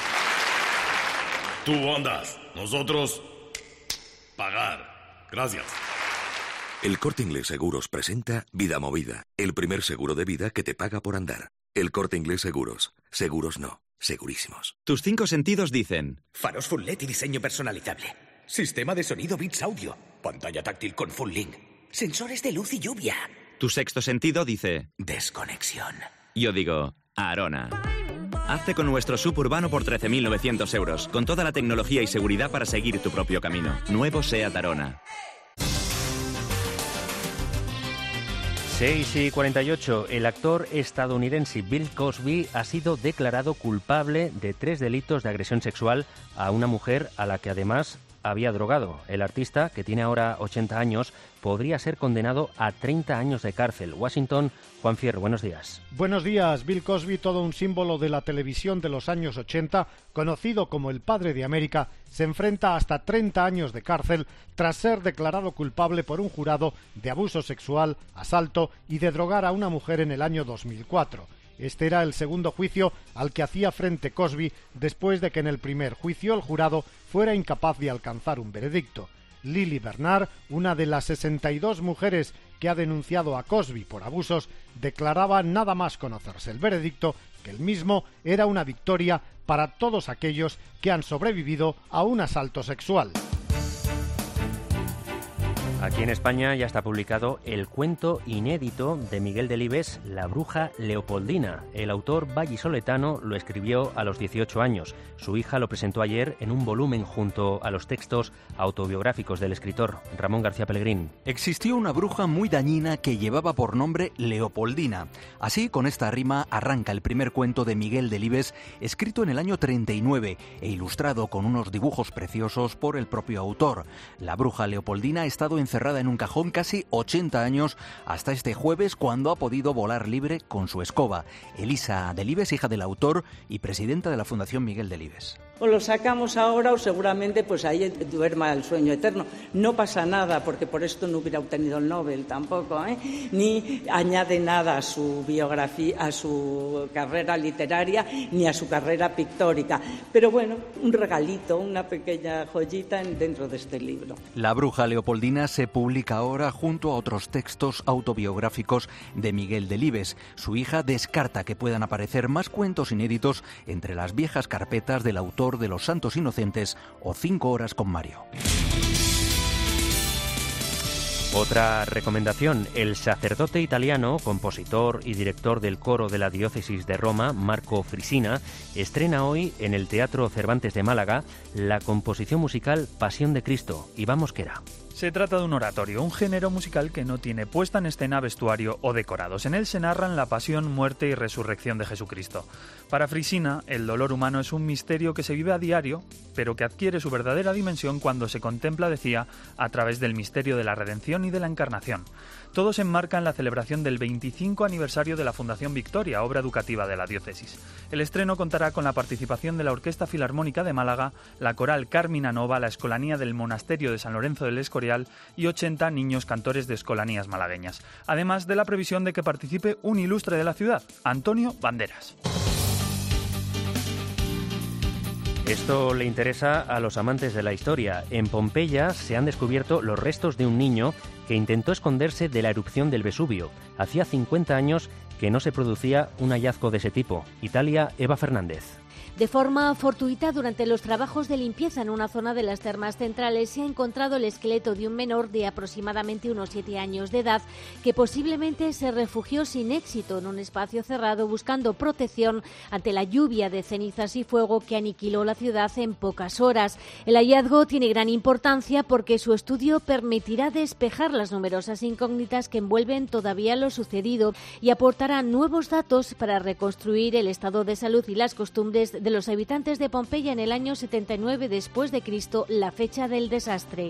Tú andas, nosotros pagar. Gracias. El Corte Inglés Seguros presenta Vida Movida, el primer seguro de vida que te paga por andar. El Corte Inglés Seguros. Seguros no, segurísimos. Tus 5 sentidos dicen: faros full LED y diseño personalizable. Sistema de sonido Beats Audio. Pantalla táctil con Full Link. Sensores de luz y lluvia. Tu sexto sentido dice: desconexión. Yo digo: Arona. Hazte con nuestro suburbano por 13.900 euros, con toda la tecnología y seguridad para seguir tu propio camino. Nuevo SEAT Arona. 6:48. El actor estadounidense Bill Cosby ha sido declarado culpable de 3 delitos de agresión sexual a una mujer a la que además había drogado. El artista, que tiene ahora 80 años, podría ser condenado a 30 años de cárcel. Washington, Juan Fierro, buenos días. Buenos días. Bill Cosby, todo un símbolo de la televisión de los años 80, conocido como el padre de América, se enfrenta hasta 30 años de cárcel tras ser declarado culpable por un jurado de abuso sexual, asalto y de drogar a una mujer en el año 2004. Este era el segundo juicio al que hacía frente Cosby después de que en el primer juicio el jurado fuera incapaz de alcanzar un veredicto. Lily Bernard, una de las 62 mujeres que ha denunciado a Cosby por abusos, declaraba nada más conocerse el veredicto que el mismo era una victoria para todos aquellos que han sobrevivido a un asalto sexual. Aquí en España ya está publicado el cuento inédito de Miguel Delibes, La bruja Leopoldina. El autor vallisoletano lo escribió a los 18 años. Su hija lo presentó ayer en un volumen junto a los textos autobiográficos del escritor. Ramón García Pellegrín. Existió una bruja muy dañina que llevaba por nombre Leopoldina. Así, con esta rima, arranca el primer cuento de Miguel Delibes, escrito en el año 39 e ilustrado con unos dibujos preciosos por el propio autor. La bruja Leopoldina ha estado encerrada en un cajón casi 80 años hasta este jueves, cuando ha podido volar libre con su escoba. Elisa Delibes, hija del autor y presidenta de la Fundación Miguel Delibes. O lo sacamos ahora o seguramente pues ahí duerma el sueño eterno. No pasa nada, porque por esto no hubiera obtenido el Nobel tampoco, ni añade nada a su biografía, a su carrera literaria, ni a su carrera pictórica. Pero bueno, un regalito, una pequeña joyita dentro de este libro. La bruja Leopoldina se publica ahora junto a otros textos autobiográficos de Miguel Delibes. Su hija descarta que puedan aparecer más cuentos inéditos entre las viejas carpetas del autor de Los Santos Inocentes o 5 horas con Mario. Otra recomendación: el sacerdote italiano, compositor y director del coro de la diócesis de Roma, Marco Frisina, estrena hoy en el Teatro Cervantes de Málaga la composición musical Pasión de Cristo. Iván Mosquera. Se trata de un oratorio, un género musical que no tiene puesta en escena, vestuario o decorados. En él se narran la pasión, muerte y resurrección de Jesucristo. Para Frisina, el dolor humano es un misterio que se vive a diario, pero que adquiere su verdadera dimensión cuando se contempla, decía, a través del misterio de la redención y de la encarnación. Todo se enmarca en la celebración del 25 aniversario de la Fundación Victoria, obra educativa de la diócesis. El estreno contará con la participación de la Orquesta Filarmónica de Málaga, la Coral Carmina Nova, la Escolanía del Monasterio de San Lorenzo del Escorial y 80 niños cantores de escolanías malagueñas, además de la previsión de que participe un ilustre de la ciudad, Antonio Banderas. Esto le interesa a los amantes de la historia. En Pompeya se han descubierto los restos de un niño que intentó esconderse de la erupción del Vesubio. Hacía 50 años que no se producía un hallazgo de ese tipo. Italia, Eva Fernández. De forma fortuita, durante los trabajos de limpieza en una zona de las termas centrales, se ha encontrado el esqueleto de un menor de aproximadamente unos 7 años de edad que posiblemente se refugió sin éxito en un espacio cerrado buscando protección ante la lluvia de cenizas y fuego que aniquiló la ciudad en pocas horas. El hallazgo tiene gran importancia porque su estudio permitirá despejar las numerosas incógnitas que envuelven todavía lo sucedido y aportará nuevos datos para reconstruir el estado de salud y las costumbres de los habitantes de Pompeya en el año 79 después de Cristo, la fecha del desastre.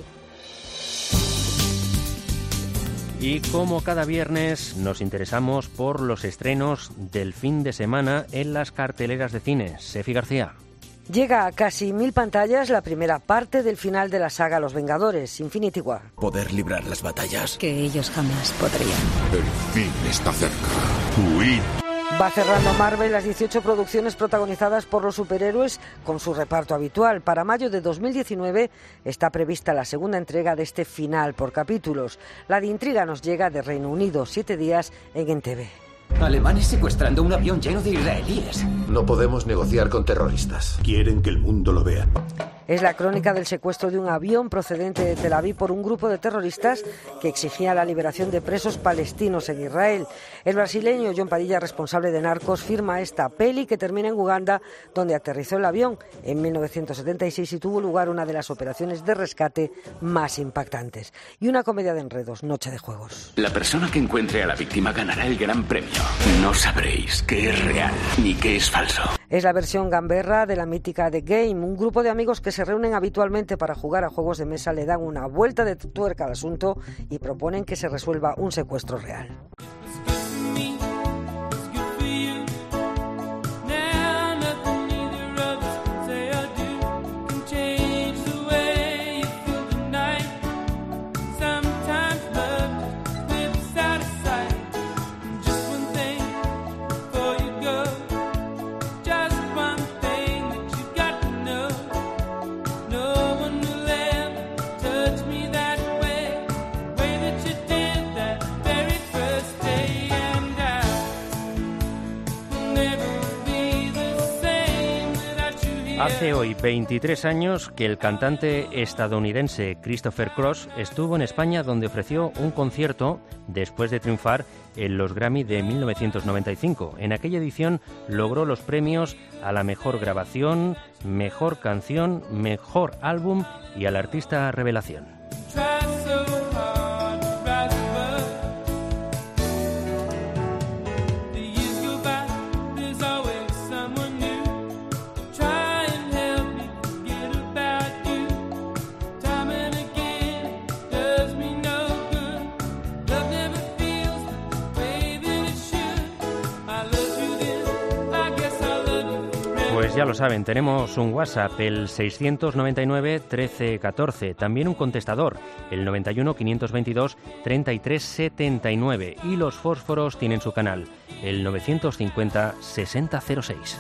Y como cada viernes nos interesamos por los estrenos del fin de semana en las carteleras de cine. Sefi García. Llega a casi 1000 pantallas la primera parte del final de la saga Los Vengadores, Infinity War. Poder librar las batallas que ellos jamás podrían. El fin está cerca. Huid. Va cerrando Marvel las 18 producciones protagonizadas por los superhéroes con su reparto habitual. Para mayo de 2019 está prevista la segunda entrega de este final por capítulos. La de intriga nos llega de Reino Unido, 7 días en NTV. Alemanes secuestrando un avión lleno de israelíes. No podemos negociar con terroristas. Quieren que el mundo lo vea. Es la crónica del secuestro de un avión procedente de Tel Aviv por un grupo de terroristas que exigía la liberación de presos palestinos en Israel. El brasileño John Padilla, responsable de Narcos, firma esta peli que termina en Uganda, donde aterrizó el avión en 1976 y tuvo lugar una de las operaciones de rescate más impactantes. Y una comedia de enredos, Noche de Juegos. La persona que encuentre a la víctima ganará el gran premio. No sabréis qué es real ni qué es falso. Es la versión gamberra de la mítica The Game. Un grupo de amigos que se reúnen habitualmente para jugar a juegos de mesa le dan una vuelta de tuerca al asunto y proponen que se resuelva un secuestro real. Hace hoy 23 años que el cantante estadounidense Christopher Cross estuvo en España, donde ofreció un concierto después de triunfar en los Grammy de 1995. En aquella edición logró los premios a la mejor grabación, mejor canción, mejor álbum y al artista revelación. Pues ya lo saben, tenemos un WhatsApp, el 699 13 14, también un contestador, el 91 522 33 79, y los fósforos tienen su canal, el 950 60 06.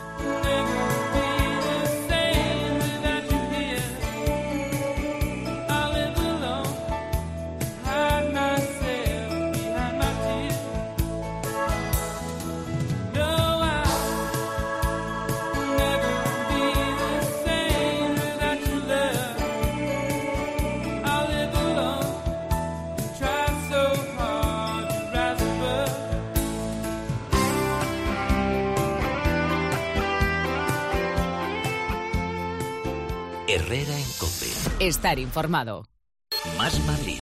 Herrera en COPE. Estar informado. Más Madrid.